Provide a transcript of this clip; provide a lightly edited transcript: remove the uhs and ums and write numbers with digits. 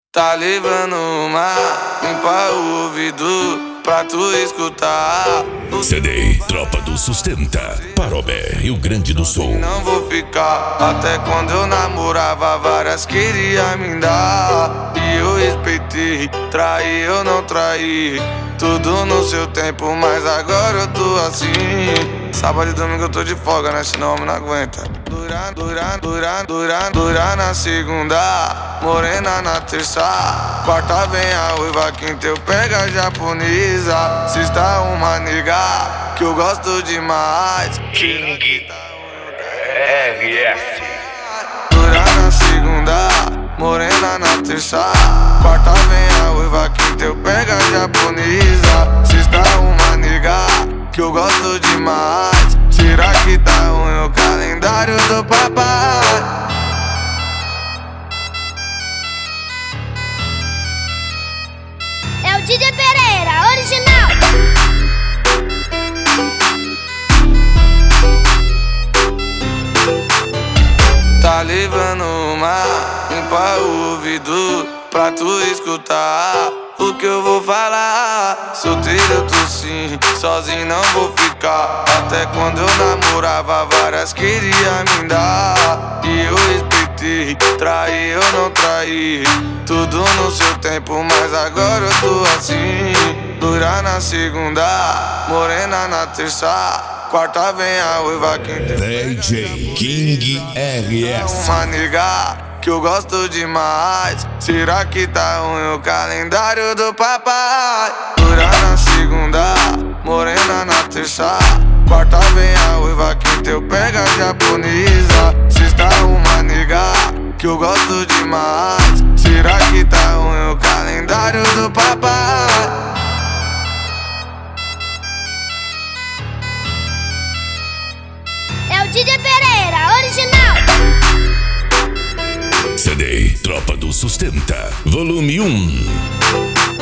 Tá levando uma, limpa o ouvido pra tu escutar. CD Tropa do Sustenta, Parobé, Rio Grande do Sul. Não vou ficar, até quando eu namorava várias queria me dar. E eu respeitei, traí eu não traí. Tudo no seu tempo, mas agora eu tô assim. Sábado e domingo eu tô de folga, né? Senão eu não aguenta. Dura na segunda, morena na terça. Quarta vem a uiva, quinta eu pego a japonesa. Sexta uma nega que eu gosto demais. King RS. Dura na segunda, morena na terça. Quarta vem a uiva, quinta eu pego a japonesa. Sexta uma nega que eu gosto demais. Será que tá ruim o calendário do papai? É o DJ Pereira, original. Tá levando uma, limpa o ouvido pra tu escutar o que eu vou falar. Solteiro eu tô sim, sozinho não vou ficar. Até quando eu namorava várias queria me dar. E eu respeitei, traí eu não traí. Tudo no seu tempo, mas agora eu tô assim. Dura na segunda, morena na terça. Quarta vem a uiva, quinta DJ King RS. uma nega que eu gosto demais. Será que tá ruim o calendário do papai? Dura na segunda, morena na terça. Quarta vem a uiva, quinta eu pego a japonesa. Sexta uma nega que eu gosto demais. Será que tá ruim o calendário do papai? É o DJ Pereira, original. CD Tropa do Sustenta, Volume 1.